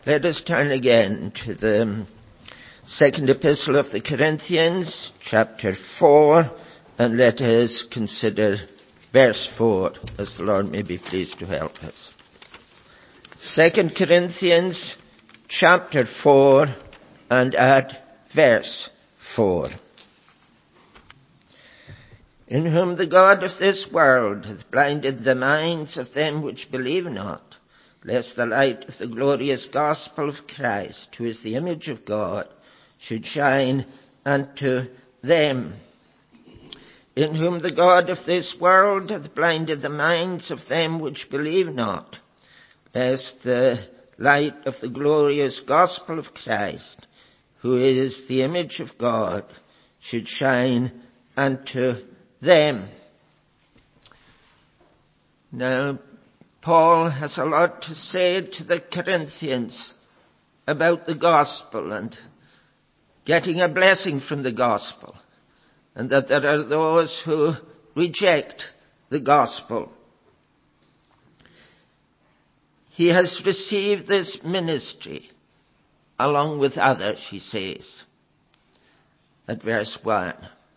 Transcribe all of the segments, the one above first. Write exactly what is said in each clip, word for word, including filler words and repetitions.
Let us turn again to the second epistle of the Corinthians, chapter four, and let us consider verse four, as the Lord may be pleased to help us. Second Corinthians, chapter four, and at verse four. In whom the God of this world hath blinded the minds of them which believe not, lest the light of the glorious gospel of Christ, who is the image of God, should shine unto them. In whom the God of this world hath blinded the minds of them which believe not, lest the light of the glorious gospel of Christ, who is the image of God, should shine unto them. Now, Paul has a lot to say to the Corinthians about the gospel and getting a blessing from the gospel, and that there are those who reject the gospel. He has received this ministry along with others, he says, at verse one.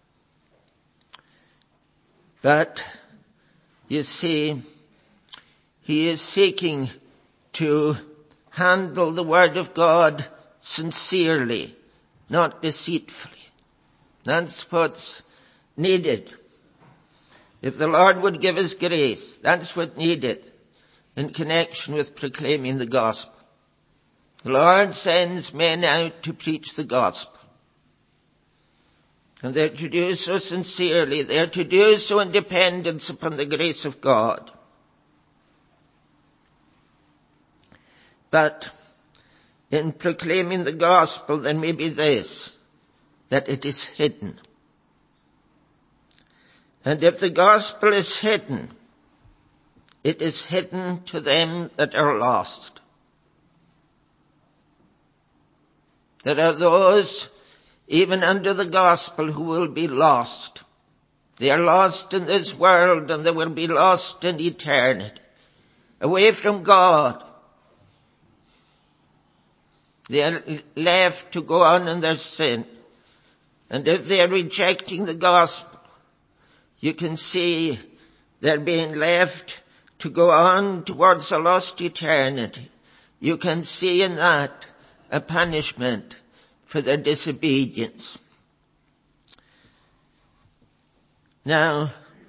But, you see, he is seeking to handle the word of God sincerely, not deceitfully. That's what's needed. If the Lord would give us grace, that's what's needed in connection with proclaiming the gospel. The Lord sends men out to preach the gospel. And they're to do so sincerely. They're to do so in dependence upon the grace of God. But in proclaiming the gospel, there may be this, that it is hidden. And if the gospel is hidden, it is hidden to them that are lost. There are those, even under the gospel, who will be lost. They are lost in this world, and they will be lost in eternity, away from God. They are left to go on in their sin. And if they are rejecting the gospel, you can see they're being left to go on towards a lost eternity. You can see in that a punishment for their disobedience. Now,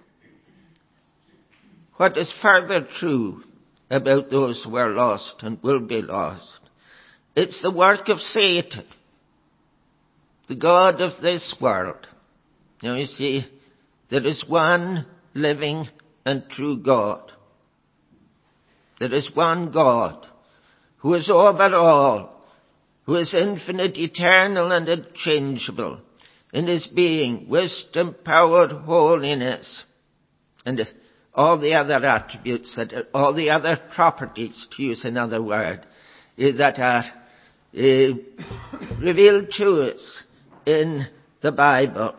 what is further true about those who are lost and will be lost? It's the work of Satan, the God of this world. Now you see, there is one living and true God. There is one God who is over all, who is infinite, eternal, and unchangeable in his being, wisdom, power, holiness, and all the other attributes, that are, all the other properties, to use another word, that are uh, revealed to us in the Bible.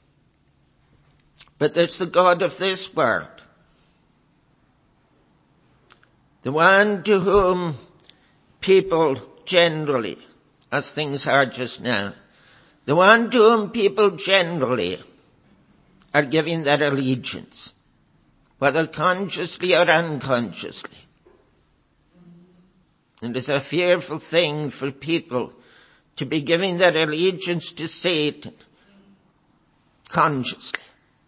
But there's the God of this world, the one to whom people generally, as things are just now, the one to whom people generally are giving their allegiance, whether consciously or unconsciously. And it's a fearful thing for people to be giving their allegiance to Satan consciously.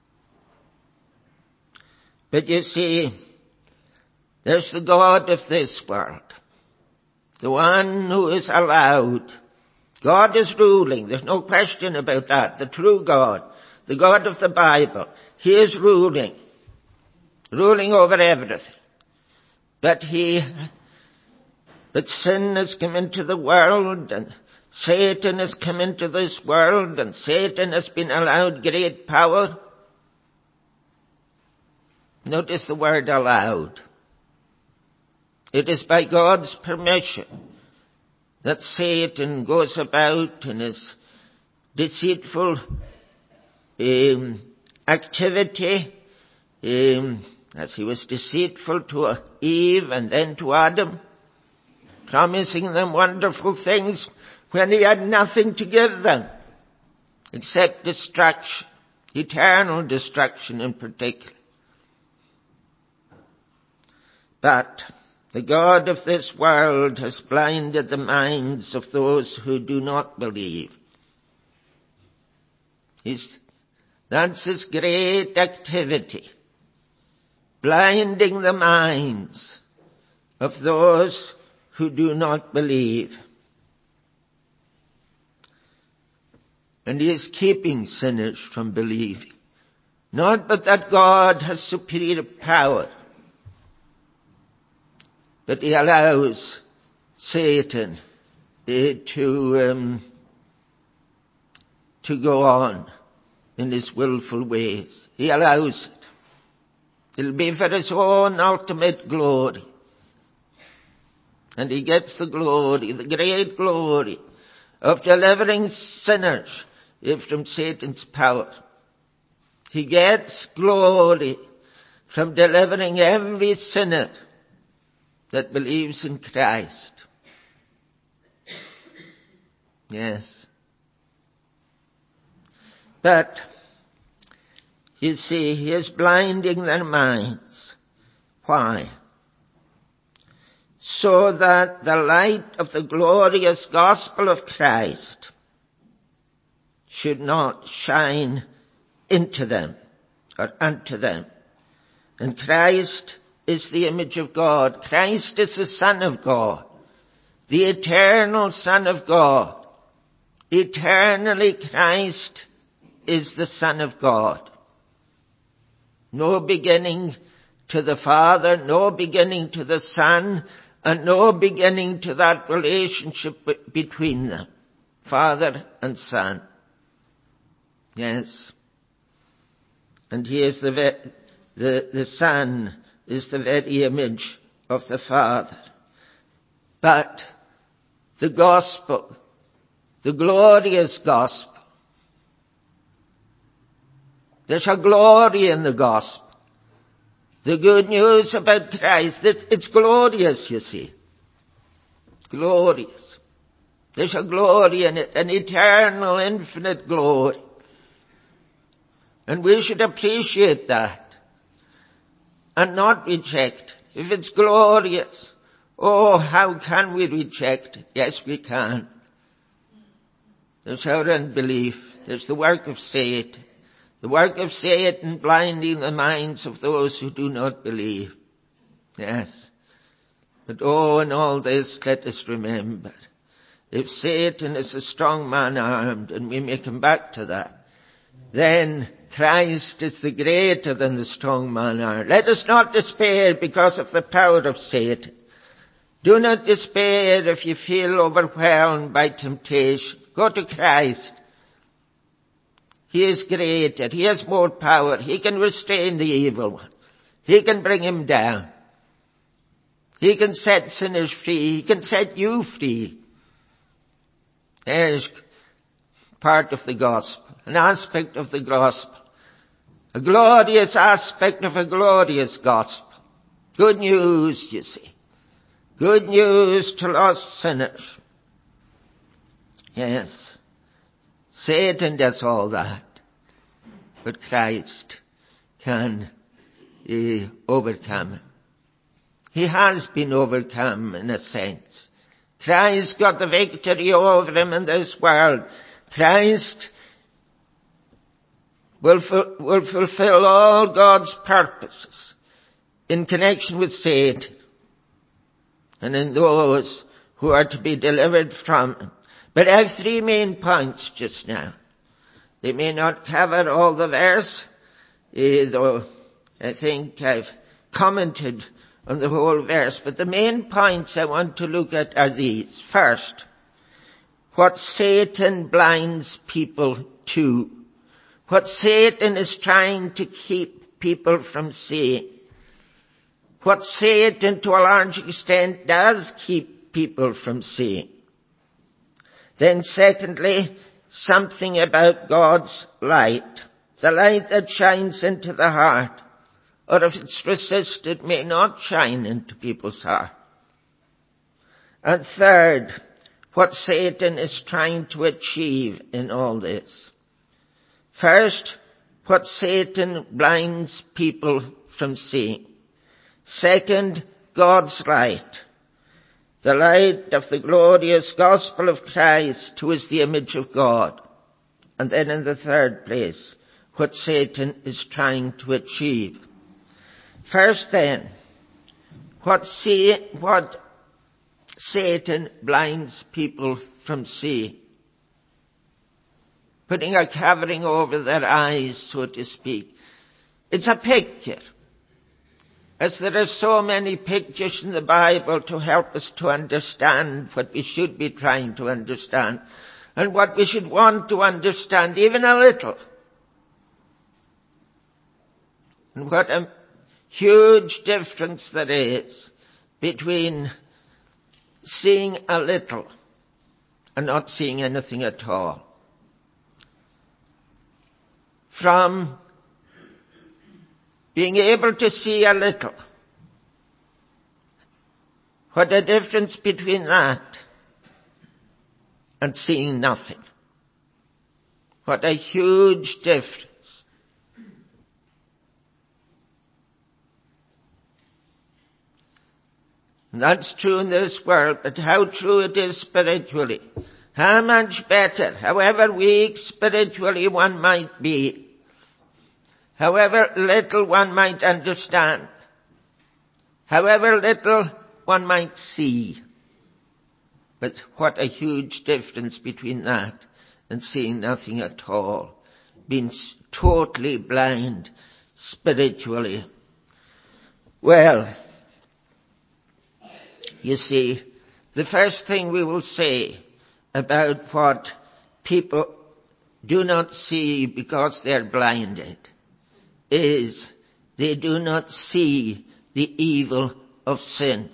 But you see, there's the God of this world, the one who is allowed. God is ruling. There's no question about that. The true God, the God of the Bible, he is ruling, ruling over everything. But he, but sin has come into the world, and Satan has come into this world, and Satan has been allowed great power. Notice the word allowed. It is by God's permission that Satan goes about in his deceitful um, activity, um, as he was deceitful to Eve and then to Adam. promising them wonderful things when he had nothing to give them except destruction, eternal destruction in particular. But the God of this world has blinded the minds of those who do not believe. He's, that's his great activity, blinding the minds of those who do not believe. And he is keeping sinners from believing. Not but that God has superior power, but he allows Satan uh, to um, to go on in his willful ways. He allows it. It'll be for his own ultimate glory. And he gets the glory, the great glory of delivering sinners from Satan's power. He gets glory from delivering every sinner that believes in Christ. Yes. But, you see, he is blinding their minds. Why? So that the light of the glorious gospel of Christ should not shine into them or unto them. And Christ is the image of God. Christ is the Son of God, the eternal Son of God. Eternally Christ is the Son of God. No beginning to the Father, no beginning to the Son, and no beginning to that relationship between them, Father and Son. Yes. And he is the, the, the Son is the very image of the Father. But the gospel, the glorious gospel, there's a glory in the gospel. The good news about Christ, it's glorious, you see. Glorious. There's a glory in it, an eternal, infinite glory. And we should appreciate that and not reject it. If it's glorious, oh, how can we reject it? Yes, we can. There's our unbelief. There's the work of Satan. The work of Satan blinding the minds of those who do not believe. Yes. But oh, in all this, let us remember, if Satan is a strong man armed, and we may come back to that, then Christ is the greater than the strong man armed. Let us not despair because of the power of Satan. Do not despair if you feel overwhelmed by temptation. Go to Christ. He is greater. He has more power. He can restrain the evil one. He can bring him down. He can set sinners free. He can set you free. There's part of the gospel, an aspect of the gospel, a glorious aspect of a glorious gospel. Good news, you see. Good news to lost sinners. Yes. Satan does all that, but Christ can uh, overcome him. He has been overcome in a sense. Christ got the victory over him in this world. Christ will, fu- will fulfill all God's purposes in connection with Satan and in those who are to be delivered from him. But I have three main points just now. They may not cover all the verse, eh, though I think I've commented on the whole verse. But the main points I want to look at are these. First, what Satan blinds people to. What Satan is trying to keep people from seeing. What Satan, to a large extent, does keep people from seeing. Then secondly, something about God's light. The light that shines into the heart, or if it's resisted, may not shine into people's heart. And third, what Satan is trying to achieve in all this. First, what Satan blinds people from seeing. Second, God's light. The light of the glorious gospel of Christ, who is the image of God. And then in the third place, what Satan is trying to achieve. First then, what, see, what Satan blinds people from seeing. Putting a covering over their eyes, so to speak. It's a picture. As there are so many pictures in the Bible to help us to understand what we should be trying to understand, and what we should want to understand even a little. And what a huge difference there is between seeing a little and not seeing anything at all. From being able to see a little. What a difference between that and seeing nothing. What a huge difference. And that's true in this world, but how true it is spiritually. How much better, however weak spiritually one might be, however little one might understand, however little one might see. But what a huge difference between that and seeing nothing at all, being totally blind spiritually. Well, you see, the first thing we will say about what people do not see because they're blinded is they do not see the evil of sin.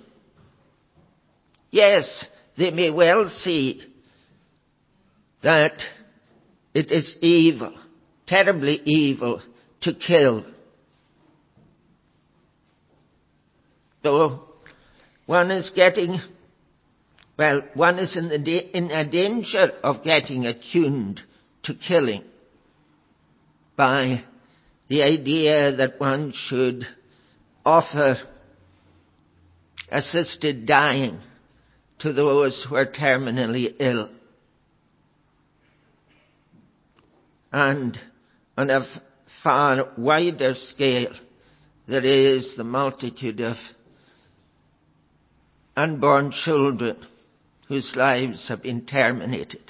Yes, they may well see that it is evil, terribly evil, to kill. Though one is getting, well, one is in, the da- in a danger of getting attuned to killing by the idea that one should offer assisted dying to those who are terminally ill. And on a f- far wider scale, there is the multitude of unborn children whose lives have been terminated.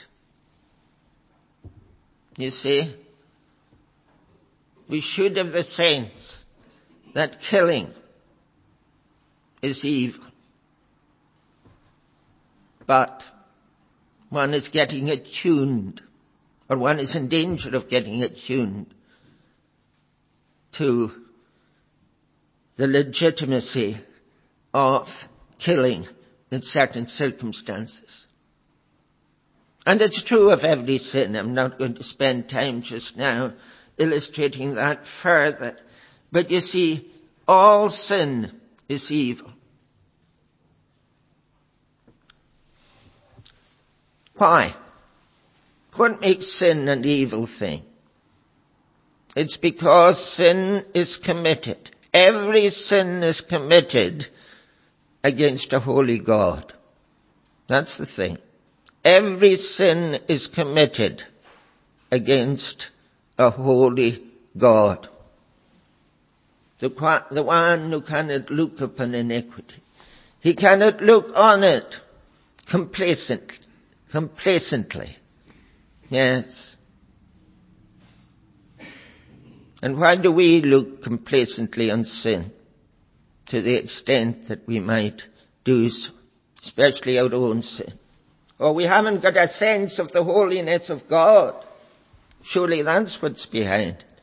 You see, we should have the sense that killing is evil. But one is getting attuned, or one is in danger of getting attuned to the legitimacy of killing in certain circumstances. And it's true of every sin. I'm not going to spend time just now illustrating that further. But you see, all sin is evil. Why? What makes sin an evil thing? It's because sin is committed. Every sin is committed against a holy God. That's the thing. Every sin is committed against a holy God. The, the one who cannot look upon iniquity. He cannot look on it complacent, complacently. Yes. And why do we look complacently on sin? To the extent that we might do so, especially our own sin. Or we haven't got a sense of the holiness of God. Surely that's what's behind it.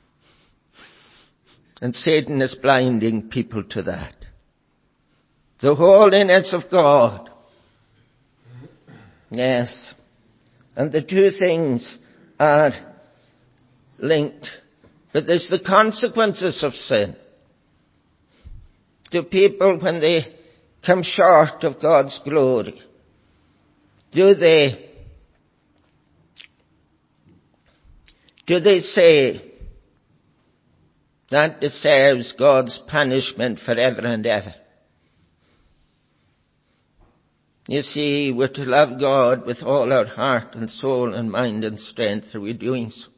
And Satan is blinding people to that. The holiness of God. Yes. And the two things are linked. But there's the consequences of sin. To people when they come short of God's glory? Do they, do they say that deserves God's punishment forever and ever? You see, we're to love God with all our heart and soul and mind and strength. Are we doing so?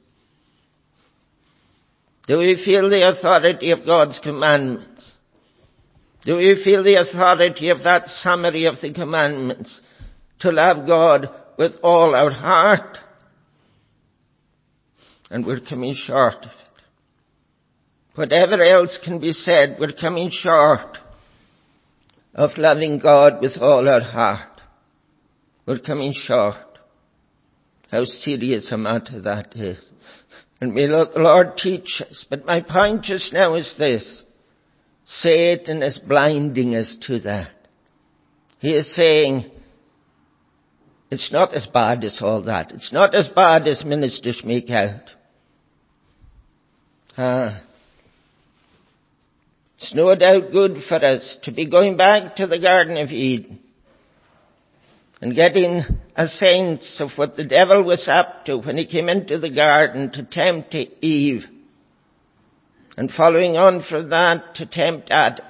Do we feel the authority of God's commandments? Do we feel the authority of that summary of the commandments? To love God with all our heart. And we're coming short of it. Whatever else can be said, we're coming short of loving God with all our heart. We're coming short. How serious a matter that is. And may the Lord teach us. But my point just now is this. Satan is blinding us to that. He is saying, it's not as bad as all that. It's not as bad as ministers make out. Ah. It's no doubt good for us to be going back to the Garden of Eden and getting a sense of what the devil was up to when he came into the garden to tempt Eve, and following on from that to tempt Adam.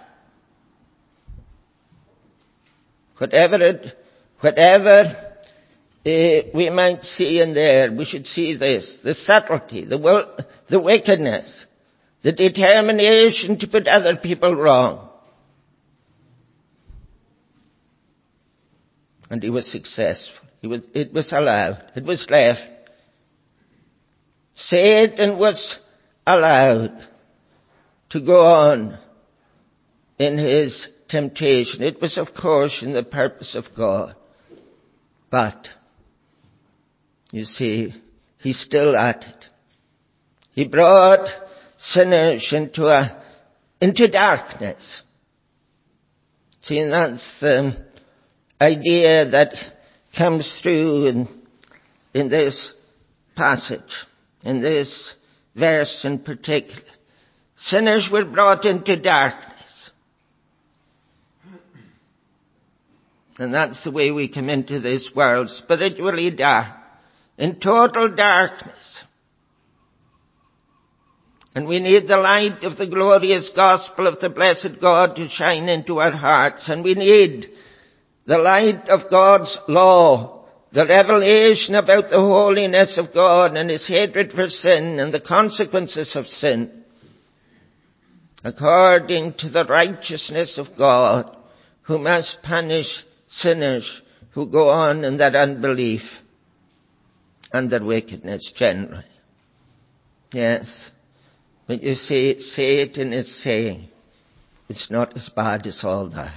Whatever it, whatever uh, we might see in there, we should see this: the subtlety, the will, the wickedness, the determination to put other people wrong. And he was successful. He was, it was allowed. It was left. Satan was allowed to go on in his temptation. It was, of course, in the purpose of God. But, you see, he's still at it. He brought sinners into a, into darkness. See, that's the idea that comes through in, in this passage, in this verse in particular. Sinners were brought into darkness. And that's the way we come into this world, spiritually dark, in total darkness. And we need the light of the glorious gospel of the blessed God to shine into our hearts. And we need the light of God's law, the revelation about the holiness of God and his hatred for sin and the consequences of sin, according to the righteousness of God, who must punish sinners who go on in their unbelief and their wickedness generally. Yes. But you see, Satan is saying, it's not as bad as all that.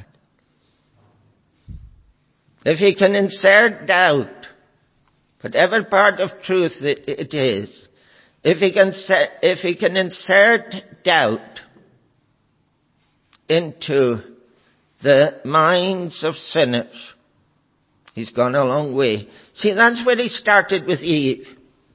If he can insert doubt, whatever part of truth it, it is, if he can set, if he can insert doubt into the minds of sinners, he's gone a long way. See, that's where he started with Eve.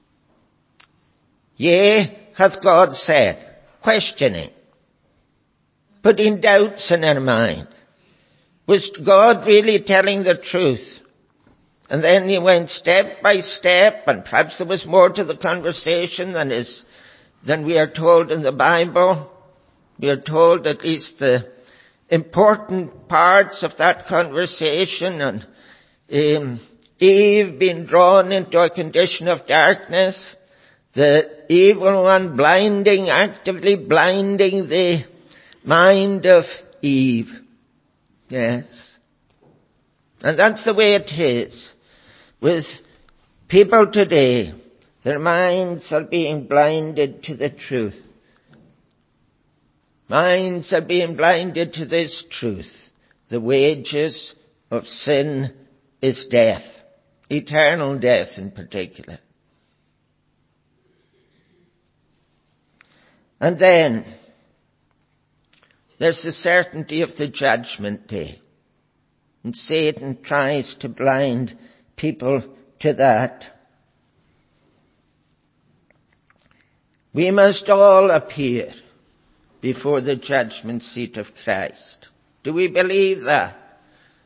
Yea, hath God said, questioning, putting doubts in her mind. Was God really telling the truth? And then he went step by step, and perhaps there was more to the conversation than is, than we are told in the Bible. We are told at least the important parts of that conversation, and um, Eve being drawn into a condition of darkness, the evil one blinding, actively blinding the mind of Eve. Yes. And that's the way it is with people today. Their minds are being blinded to the truth. Minds are being blinded to this truth. The wages of sin is death. Eternal death in particular. And then there's the certainty of the judgment day. And Satan tries to blind people to that. We must all appear before the judgment seat of Christ. Do we believe that?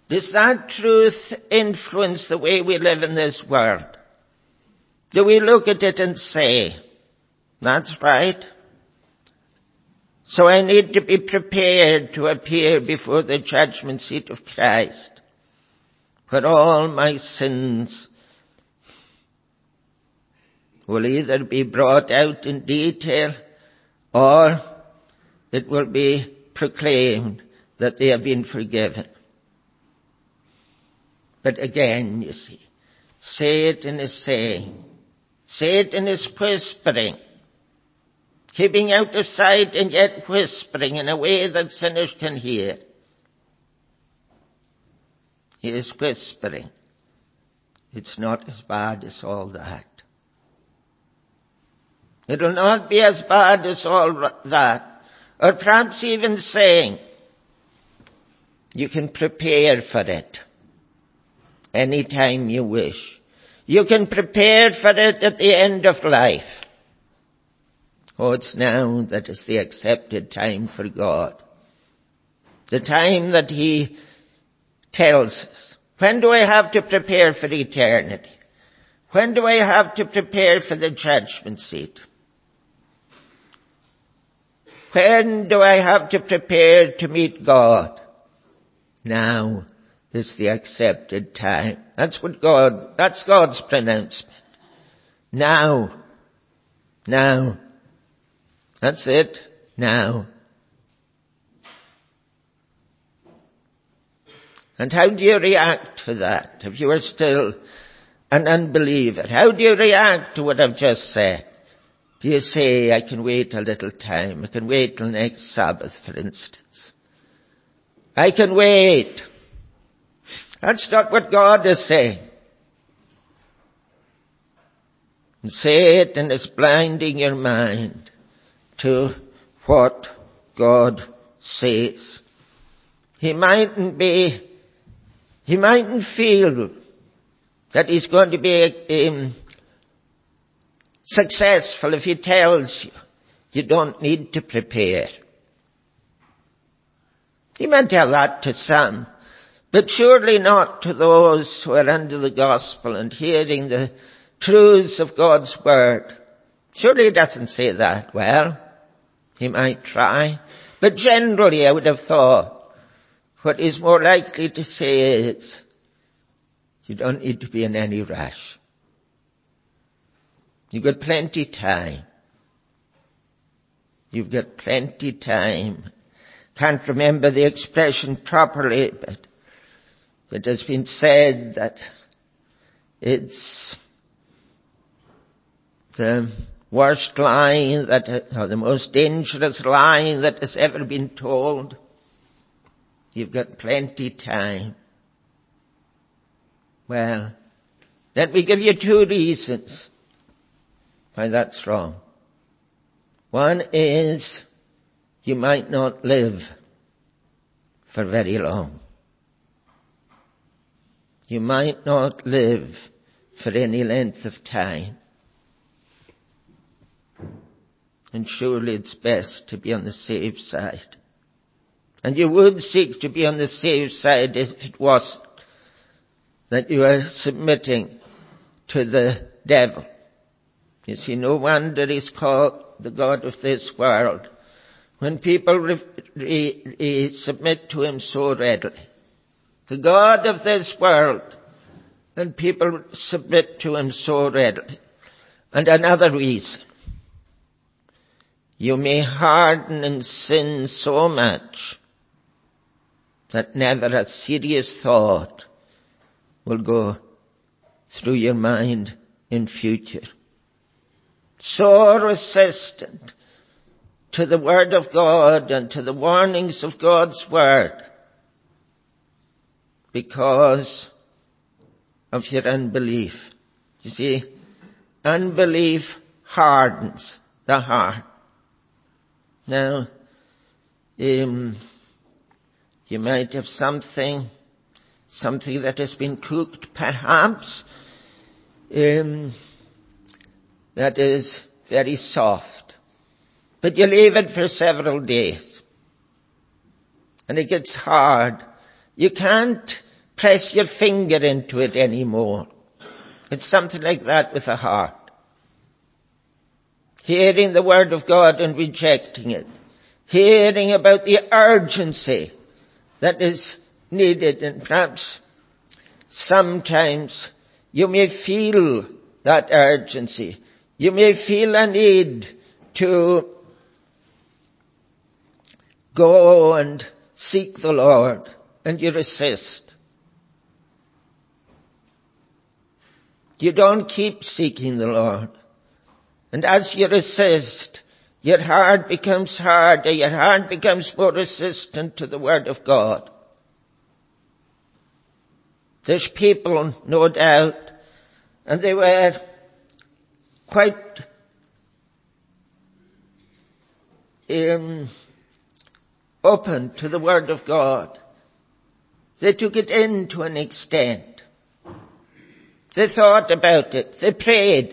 Does that truth influence the way we live in this world? Do we look at it and say, that's right. So I need to be prepared to appear before the judgment seat of Christ, where all my sins will either be brought out in detail or it will be proclaimed that they have been forgiven. But again, you see, Satan is saying, Satan is whispering, keeping out of sight and yet whispering in a way that sinners can hear. He is whispering. It's not as bad as all that. It will not be as bad as all that. Or perhaps even saying, you can prepare for it any time you wish. You can prepare for it at the end of life. Oh, it's now that is the accepted time for God. The time that He tells us. When do I have to prepare for eternity? When do I have to prepare for the judgment seat? When do I have to prepare to meet God? Now is the accepted time. That's what God, that's God's pronouncement. Now. Now. That's it. Now. And how do you react to that if you are still an unbeliever? How do you react to what I've just said? Do you say, I can wait a little time. I can wait till next Sabbath, for instance. I can wait. That's not what God is saying. And Satan is blinding your mind to what God says. He mightn't be, he mightn't feel that he's going to be um, successful if he tells you, you don't need to prepare. He might tell that to some, but surely not to those who are under the gospel and hearing the truths of God's word. Surely he doesn't say that. Well, he might try, but generally I would have thought what is more likely to say is, you don't need to be in any rush. You've got plenty time. You've got plenty time. Can't remember the expression properly, but it has been said that it's the worst lie that, or the most dangerous lie that has ever been told. You've got plenty time. Well, let me give you two reasons why that's wrong. One is you might not live for very long. You might not live for any length of time. And surely it's best to be on the safe side. And you would seek to be on the safe side if it wasn't that you are submitting to the devil. You see, no wonder he's called the God of this world. When people re- re- re- submit to him so readily. The God of this world. And people submit to him so readily. And another reason. You may harden in sin so much that never a serious thought will go through your mind in future. So resistant to the word of God and to the warnings of God's word because of your unbelief. You see, unbelief hardens the heart. Now, um, you might have something, something that has been cooked perhaps, um, that is very soft. But you leave it for several days. And it gets hard. You can't press your finger into it anymore. It's something like that with the heart. Hearing the word of God and rejecting it. Hearing about the urgency that is needed, and perhaps sometimes you may feel that urgency. You may feel a need to go and seek the Lord, and you resist. You don't keep seeking the Lord. And as you resist, your heart becomes harder, your heart becomes more resistant to the word of God. There's people, no doubt, and they were quite um, open to the word of God. They took it in to an extent. They thought about it. They prayed.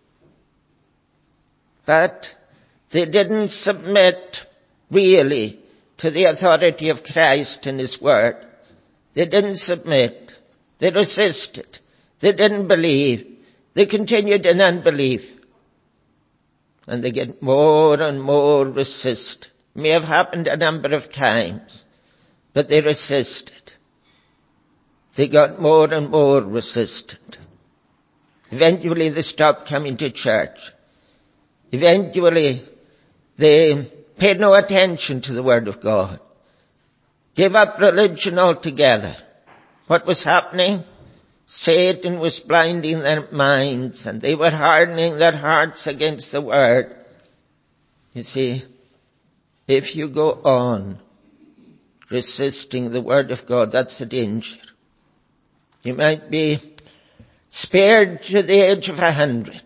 But they didn't submit really to the authority of Christ and His word. They didn't submit. They resisted. They didn't believe. They continued in unbelief. And they get more and more resistant. It may have happened a number of times, but they resisted. They got more and more resistant. Eventually they stopped coming to church. Eventually they paid no attention to the word of God. Gave up religion altogether. What was happening? Satan was blinding their minds, and they were hardening their hearts against the word. You see, if you go on resisting the word of God, that's a danger. You might be spared to the age of a hundred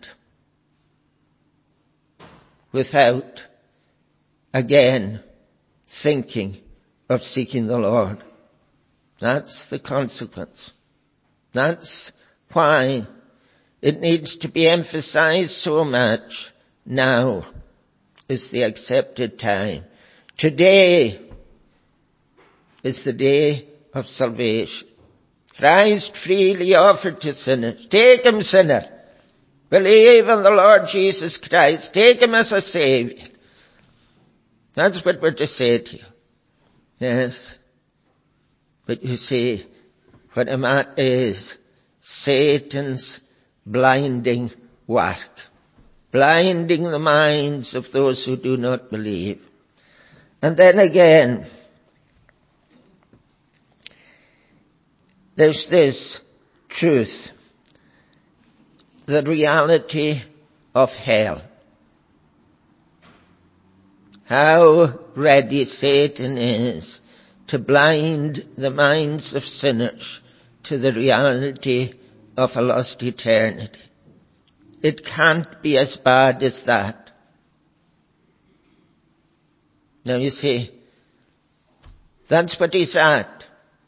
without again thinking of seeking the Lord. That's the consequence. That's why it needs to be emphasized so much. Now is the accepted time. Today is the day of salvation. Christ freely offered to sinners. Take Him, sinner. Believe in the Lord Jesus Christ. Take Him as a Savior. That's what we're to say to you. Yes. But you see, what a matter is Satan's blinding work. Blinding the minds of those who do not believe. And then again, there's this truth. The reality of hell. How ready Satan is to blind the minds of sinners to the reality of a lost eternity. It can't be as bad as that. Now you see, that's what he's at.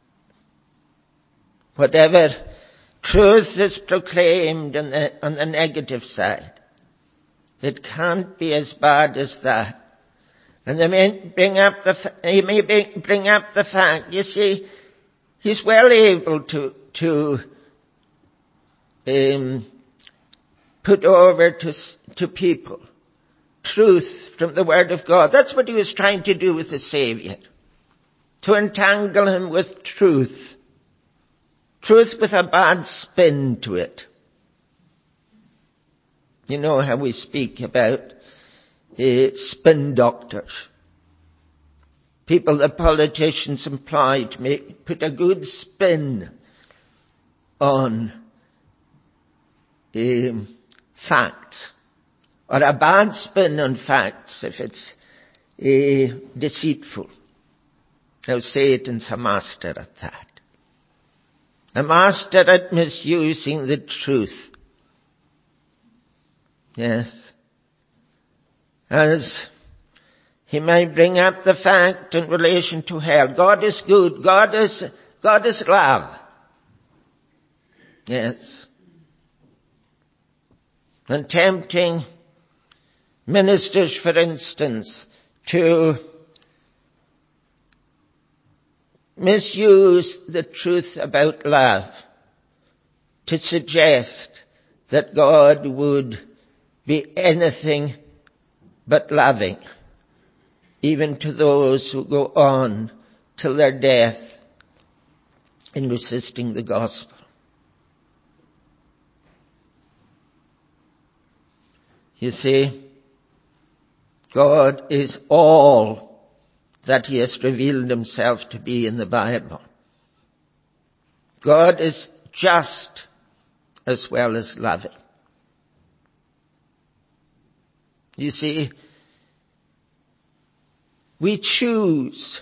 Whatever truth is proclaimed on the, on the negative side, it can't be as bad as that. And they may bring up the, he may bring up the fact, you see, he's well able to, to, um, put over to, to people truth from the Word of God. That's what he was trying to do with the Savior. To entangle him with truth. Truth with a bad spin to it. You know how we speak about uh, spin doctors. People that politicians employ to make, put a good spin on um, facts. Or a bad spin on facts if it's uh, deceitful. Now Satan's a master at that. A master at misusing the truth. Yes. As he might bring up the fact in relation to hell. God is good. God is, God is love. Yes. And tempting ministers, for instance, to misuse the truth about love to suggest that God would be anything but loving, even to those who go on till their death in resisting the gospel. You see, God is all that he has revealed himself to be in the Bible. God is just as well as loving. You see, we choose,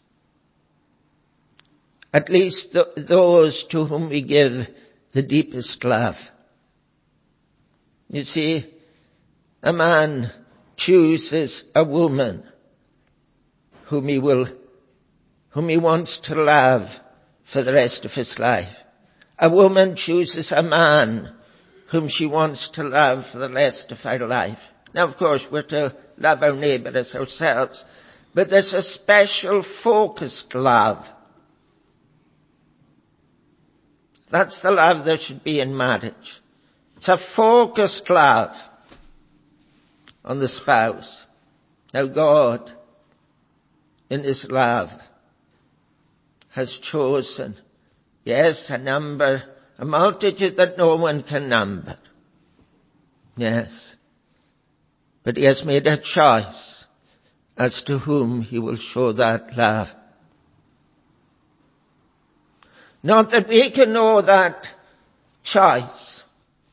at least th- those to whom we give the deepest love. You see, a man chooses a woman whom he will, whom he wants to love for the rest of his life. A woman chooses a man whom she wants to love for the rest of her life. Now, of course, we're to love our neighbour as ourselves, but there's a special focused love. That's the love there should be in marriage. It's a focused love on the spouse. Now God, in his love, has chosen, yes, a number, a multitude that no one can number. Yes. But he has made a choice as to whom he will show that love. Not that we can know that choice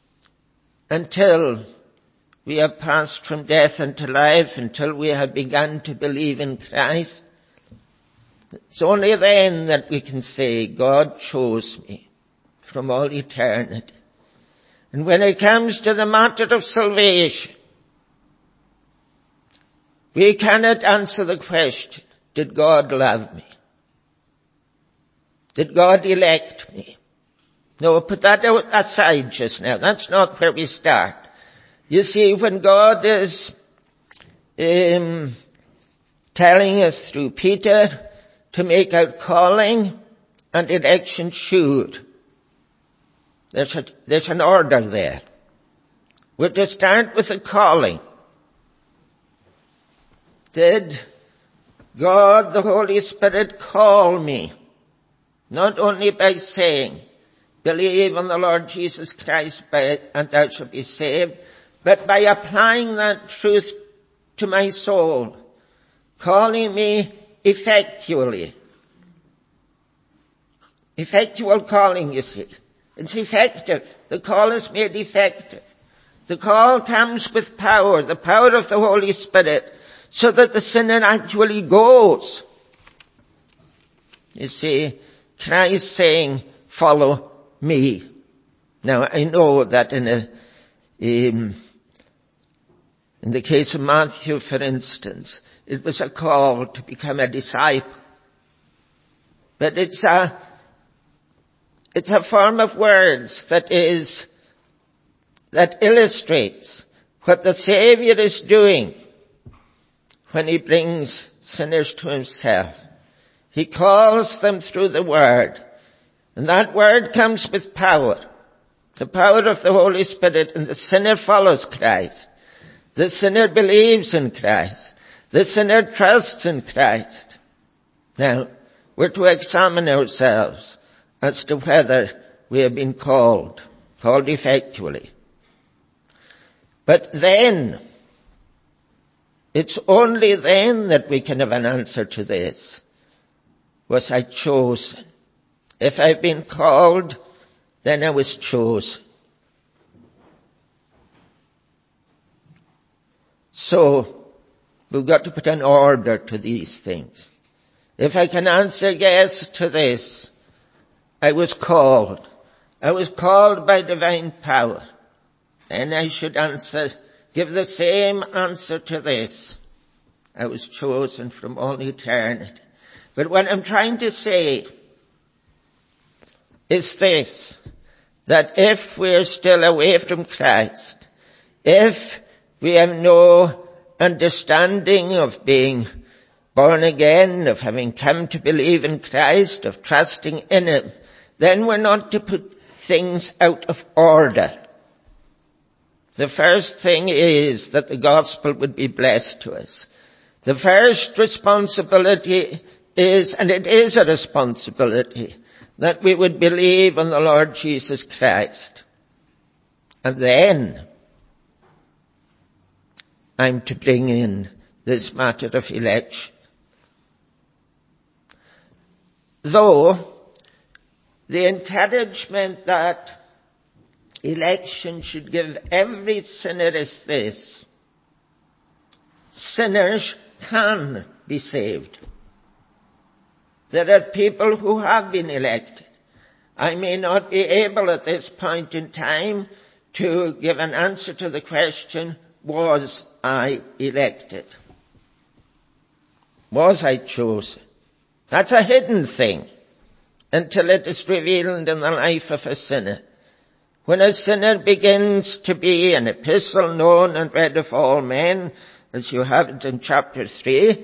until we have passed from death into life, until we have begun to believe in Christ. It's only then that we can say, God chose me from all eternity. And when it comes to the matter of salvation, we cannot answer the question, did God love me? Did God elect me? No, put that aside just now. That's not where we start. You see, when God is um, telling us through Peter to make out calling and election sure, there's, a, there's an order there. We're to start with the calling. Did God, the Holy Spirit, call me? Not only by saying, believe on the Lord Jesus Christ by, and thou shalt be saved, but by applying that truth to my soul, calling me effectually. Effectual calling, you see. It's effective. The call is made effective. The call comes with power, the power of the Holy Spirit, so that the sinner actually goes. You see, Christ saying, follow me. Now, I know that in a, um, in the case of Matthew, for instance, it was a call to become a disciple. But it's a, it's a form of words that is, that illustrates what the Savior is doing when he brings sinners to himself. He calls them through the Word. And that Word comes with power. The power of the Holy Spirit, and the sinner follows Christ. The sinner believes in Christ. The sinner trusts in Christ. Now, we're to examine ourselves as to whether we have been called, called effectually. But then, it's only then that we can have an answer to this. Was I chosen? If I've been called, then I was chosen. So, we've got to put an order to these things. If I can answer yes to this, I was called. I was called by divine power. Then I should answer, give the same answer to this. I was chosen from all eternity. But what I'm trying to say is this, that if we're still away from Christ, if we have no understanding of being born again, of having come to believe in Christ, of trusting in him, then we're not to put things out of order. The first thing is that the gospel would be blessed to us. The first responsibility is, and it is a responsibility, that we would believe in the Lord Jesus Christ. And then I'm to bring in this matter of election. Though the encouragement that election should give every sinner is this: sinners can be saved. There are people who have been elected. I may not be able at this point in time to give an answer to the question, was I elected? Was I chosen? That's a hidden thing until it is revealed in the life of a sinner. When a sinner begins to be an epistle known and read of all men, as you have it in chapter three,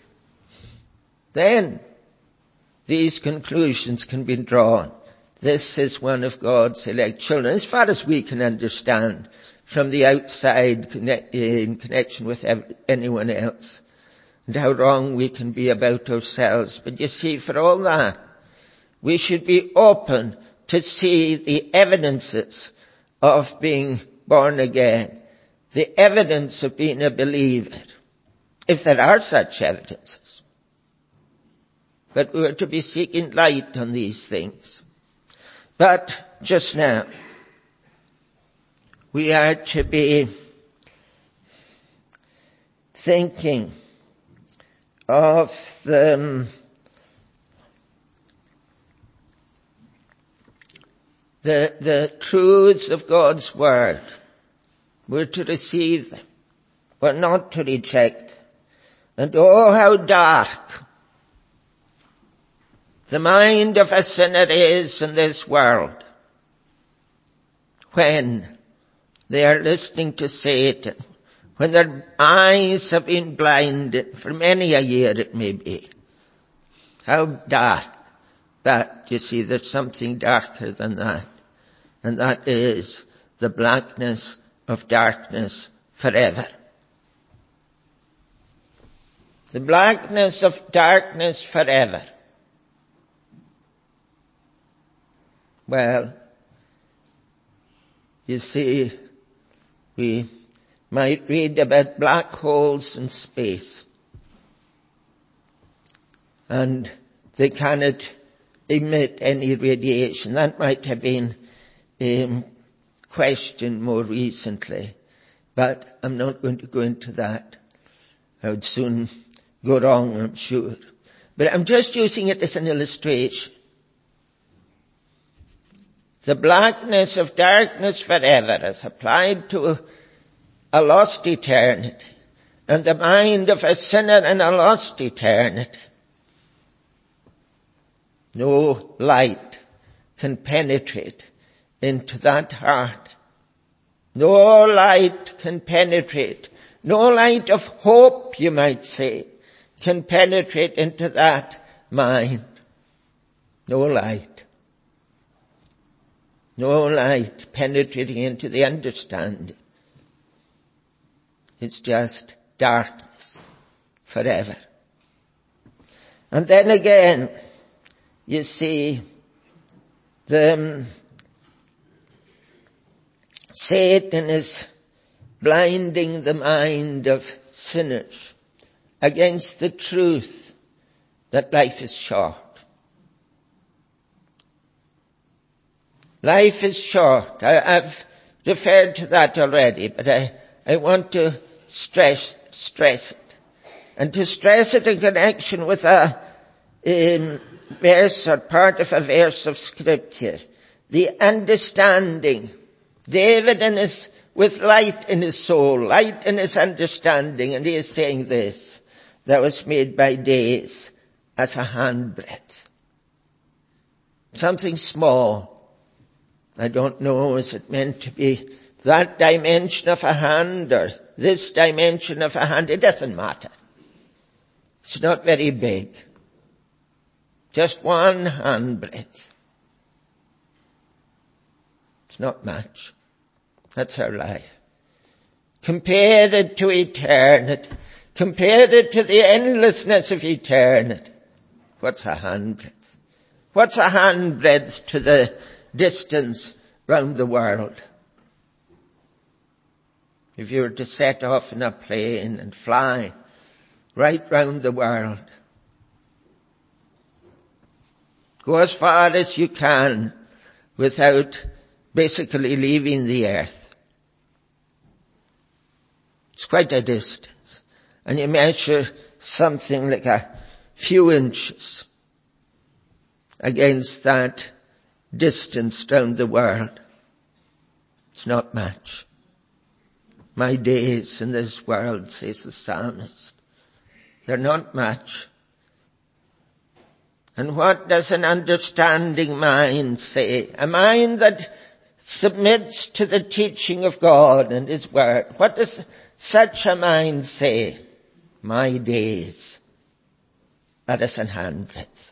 then these conclusions can be drawn. This is one of God's elect children, as far as we can understand from the outside in connection with anyone else, and how wrong we can be about ourselves. But you see, for all that, we should be open to see the evidences of being born again, the evidence of being a believer, if there are such evidences. But we are to be seeking light on these things. But just now, we are to be thinking of the, the, the truths of God's Word. We're to receive them. We're not to reject them. And oh, how dark the mind of a sinner is in this world when they are listening to Satan, when their eyes have been blinded for many a year it may be. How dark. But you see, there's something darker than that, and that is the blackness of darkness forever. The blackness of darkness forever. Well, you see, we might read about black holes in space, and they cannot emit any radiation. That might have been um, questioned more recently, but I'm not going to go into that. I would soon go wrong, I'm sure. But I'm just using it as an illustration. The blackness of darkness forever as applied to a, a lost eternity, and the mind of a sinner in a lost eternity. No light can penetrate into that heart. No light can penetrate. No light of hope, you might say, can penetrate into that mind. No light. No light penetrating into the understanding. It's just darkness forever. And then again, you see, the um, Satan is blinding the mind of sinners against the truth that life is short. Life is short. I, I've referred to that already, but I, I want to stress, stress it. And to stress it in connection with a um, verse or part of a verse of Scripture. The understanding. David in his, with light in his soul, light in his understanding, and he is saying this, that was made by days as a handbreadth. Something small. I don't know, is it meant to be that dimension of a hand or this dimension of a hand? It doesn't matter. It's not very big. Just one handbreadth. It's not much. That's our life. Compare it to eternity. Compare it to the endlessness of eternity. What's a handbreadth? What's a handbreadth to the distance round the world? If you were to set off in a plane and fly right round the world, go as far as you can without basically leaving the earth. It's quite a distance. And you measure something like a few inches against that distance round the world. It's not much. My days in this world, says the psalmist, they're not much. And what does an understanding mind say? A mind that submits to the teaching of God and His Word. What does such a mind say? My days, that is an handbreadth.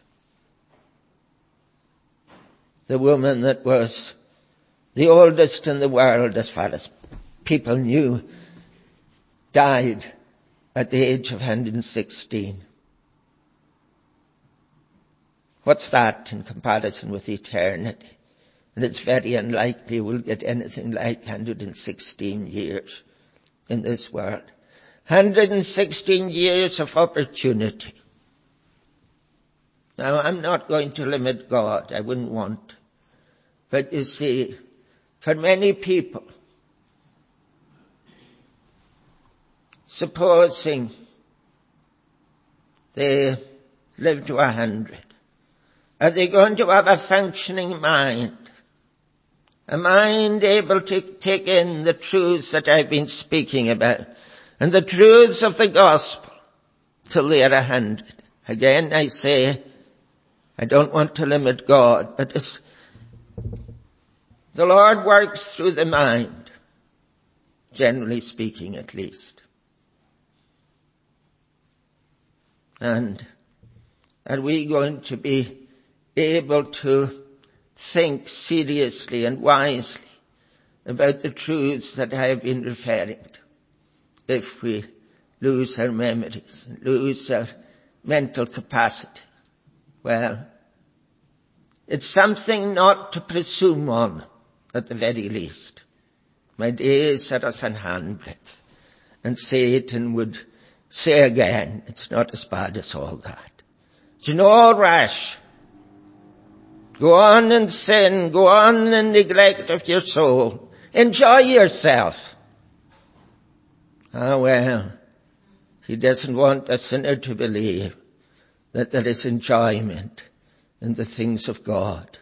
The woman that was the oldest in the world as far as people knew died at the age of one hundred sixteen. What's that in comparison with eternity? And it's very unlikely we'll get anything like one hundred sixteen years in this world. one hundred sixteen years of opportunity. Now, I'm not going to limit God. I wouldn't want to. But you see, for many people, supposing they live to a hundred, are they going to have a functioning mind? A mind able to take in the truths that I've been speaking about and the truths of the gospel till they are a hundred. Again, I say, I don't want to limit God, but it's, the Lord works through the mind, generally speaking at least. And are we going to be able to think seriously and wisely about the truths that I have been referring to if we lose our memories, lose our mental capacity? Well, it's something not to presume on at the very least. My days are as an handbreadth. And Satan would say again, it's not as bad as all that. It's no rush. Go on in sin. Go on in neglect of your soul. Enjoy yourself. Ah, well, he doesn't want a sinner to believe that there is enjoyment in the things of God.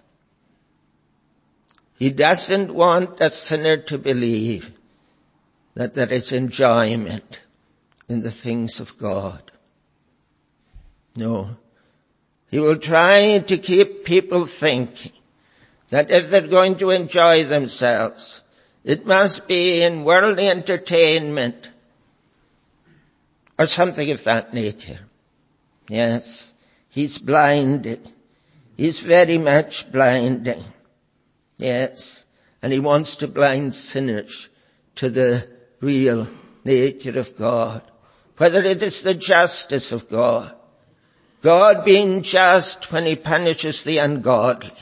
He doesn't want a sinner to believe that there is enjoyment in the things of God. No. He will try to keep people thinking that if they're going to enjoy themselves, it must be in worldly entertainment or something of that nature. Yes, he's blinded. He's very much blinding. Yes, and he wants to blind sinners to the real nature of God. Whether it is the justice of God, God being just when he punishes the ungodly.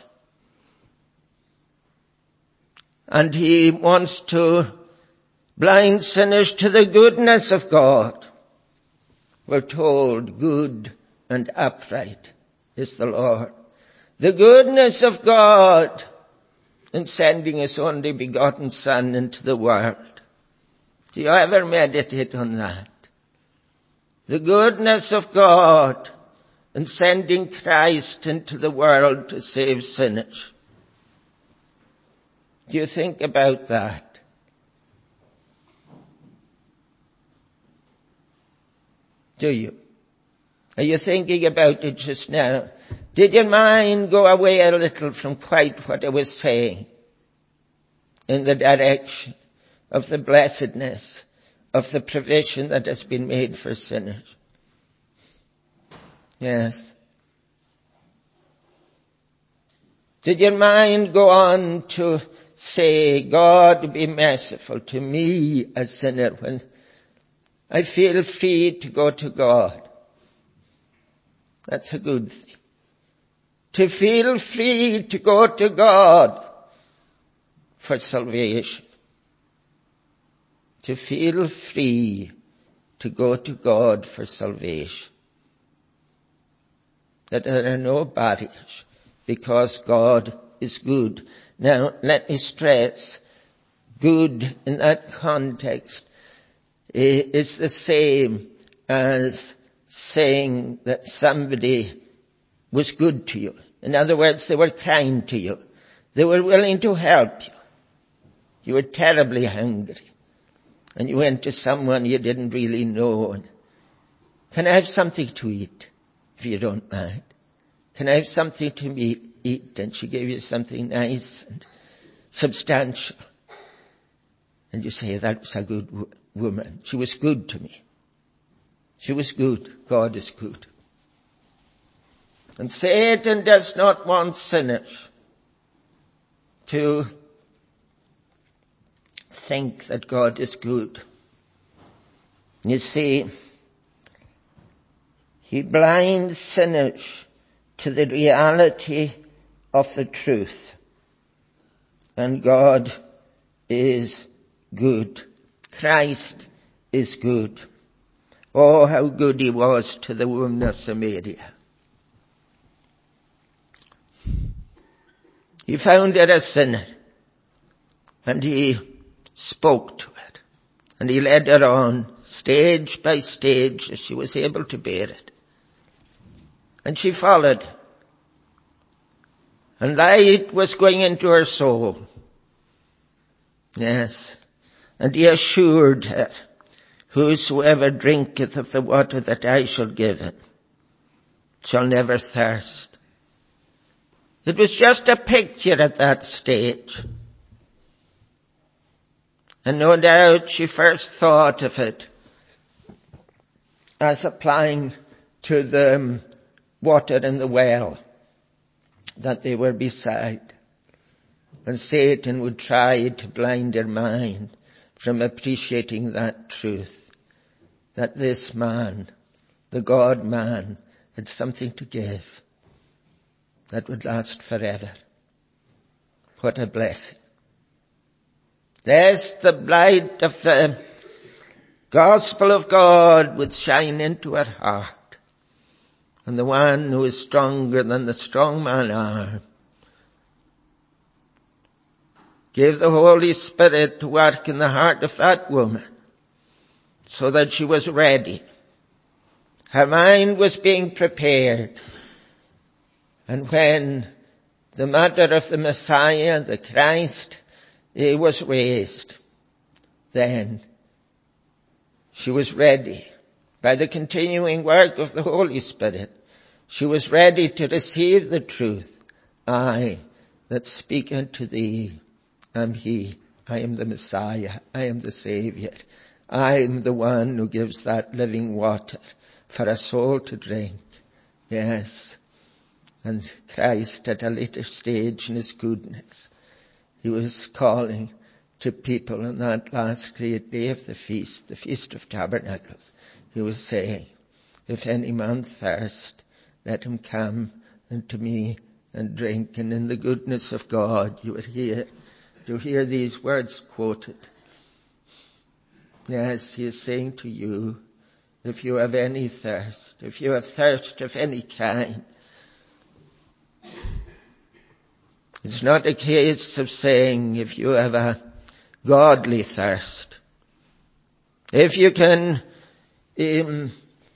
And he wants to blind sinners to the goodness of God. We're told good and upright is the Lord. The goodness of God in sending his only begotten Son into the world. Do you ever meditate on that? The goodness of God in sending Christ into the world to save sinners. Do you think about that? Do you? Are you thinking about it just now? Did your mind go away a little from quite what I was saying in the direction of the blessedness of the provision that has been made for sinners? Yes. Did your mind go on to say, God, be merciful to me, a sinner, when I feel free to go to God? That's a good thing. To feel free to go to God for salvation. To feel free to go to God for salvation. That there are no barriers, because God is good. Now, let me stress, good in that context is the same as saying that somebody was good to you. In other words, they were kind to you. They were willing to help you. You were terribly hungry, and you went to someone you didn't really know. And, can I have something to eat, if you don't mind? Can I have something to eat? And she gave you something nice and substantial. And you say, that was a good w- woman. She was good to me. She was good. God is good. And Satan does not want sinners to think that God is good. You see, he blinds sinners to the reality of the truth. And God is good. Christ is good. Oh, how good he was to the woman of Samaria. He found her a sinner, and he spoke to her, and he led her on stage by stage as she was able to bear it. And she followed, and light was going into her soul. Yes, and he assured her, whosoever drinketh of the water that I shall give him shall never thirst. It was just a picture at that stage. And no doubt she first thought of it as applying to the water in the well that they were beside. And Satan would try to blind her mind from appreciating that truth, that this man, the God-man, had something to give that would last forever. What a blessing. Lest the light of the gospel of God would shine into her heart, and the one who is stronger than the strong man arm gave the Holy Spirit to work in the heart of that woman so that she was ready. Her mind was being prepared. And when the matter of the Messiah, the Christ, he was raised, then she was ready. By the continuing work of the Holy Spirit, she was ready to receive the truth. I that speak unto thee am he. I am the Messiah. I am the Savior. I am the one who gives that living water for a soul to drink. Yes. And Christ, at a later stage in his goodness, he was calling to people on that last great day of the feast, the Feast of Tabernacles. He was saying, if any man thirst, let him come unto me and drink. And in the goodness of God, you would hear, to hear these words quoted. Yes, he is saying to you, if you have any thirst, if you have thirst of any kind, it's not a case of saying if you have a godly thirst. If you can um,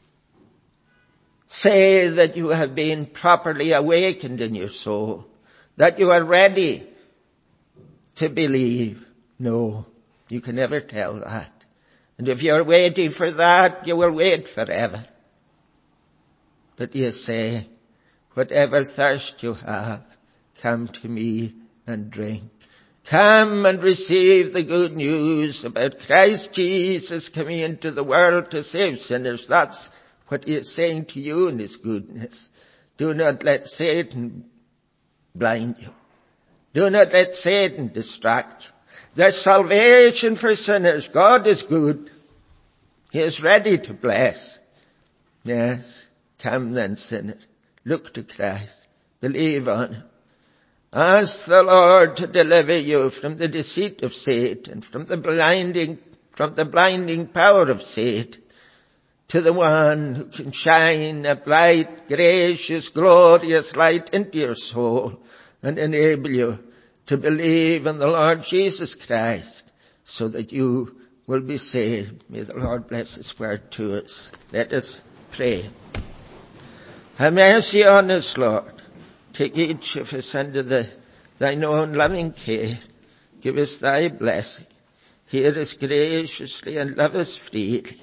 say that you have been properly awakened in your soul, that you are ready to believe. No, you can never tell that. And if you're waiting for that, you will wait forever. But you say, whatever thirst you have, come to me and drink. Come and receive the good news about Christ Jesus coming into the world to save sinners. That's what he is saying to you in his goodness. Do not let Satan blind you. Do not let Satan distract you. There's salvation for sinners. God is good. He is ready to bless. Yes, come then, sinner. Look to Christ. Believe on him. Ask the Lord to deliver you from the deceit of Satan, from the blinding, from the blinding power of Satan, to the one who can shine a bright, gracious, glorious light into your soul and enable you to believe in the Lord Jesus Christ so that you will be saved. May the Lord bless his word to us. Let us pray. Have mercy on us, Lord. Take each of us under the, thine own loving care. Give us thy blessing. Hear us graciously and love us freely.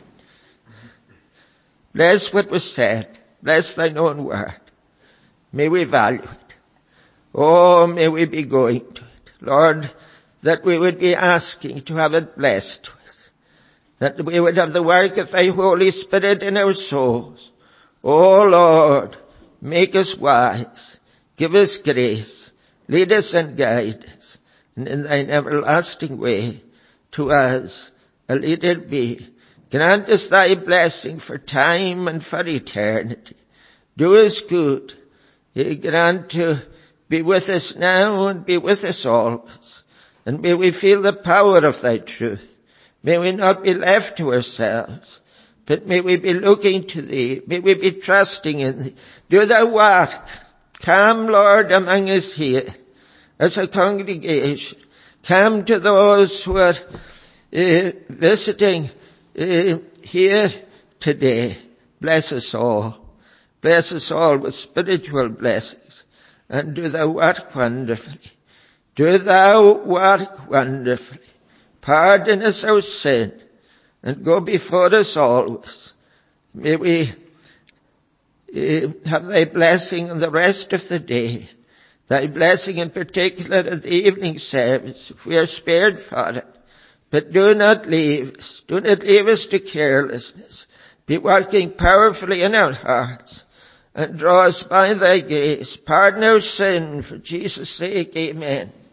Bless what was said. Bless thine own word. May we value it. Oh, may we be going to it. Lord, that we would be asking to have it blessed to us. That we would have the work of thy Holy Spirit in our souls. Oh Lord, make us wise. Give us grace. Lead us and guide us. And in thine everlasting way to us a leader be. Grant us thy blessing for time and for eternity. Do us good. Grant to be with us now and be with us always. And may we feel the power of thy truth. May we not be left to ourselves, but may we be looking to thee. May we be trusting in thee. Do thou work. Come, Lord, among us here as a congregation. Come to those who are uh, visiting uh, here today. Bless us all. Bless us all with spiritual blessings. And do thou work wonderfully. Do thou work wonderfully. Pardon us our sin and go before us always. May we uh, have thy blessing on the rest of the day. Thy blessing in particular at the evening service, if we are spared for it. But do not leave us. Do not leave us to carelessness. Be working powerfully in our hearts and draw us by thy grace. Pardon our sin for Jesus' sake. Amen.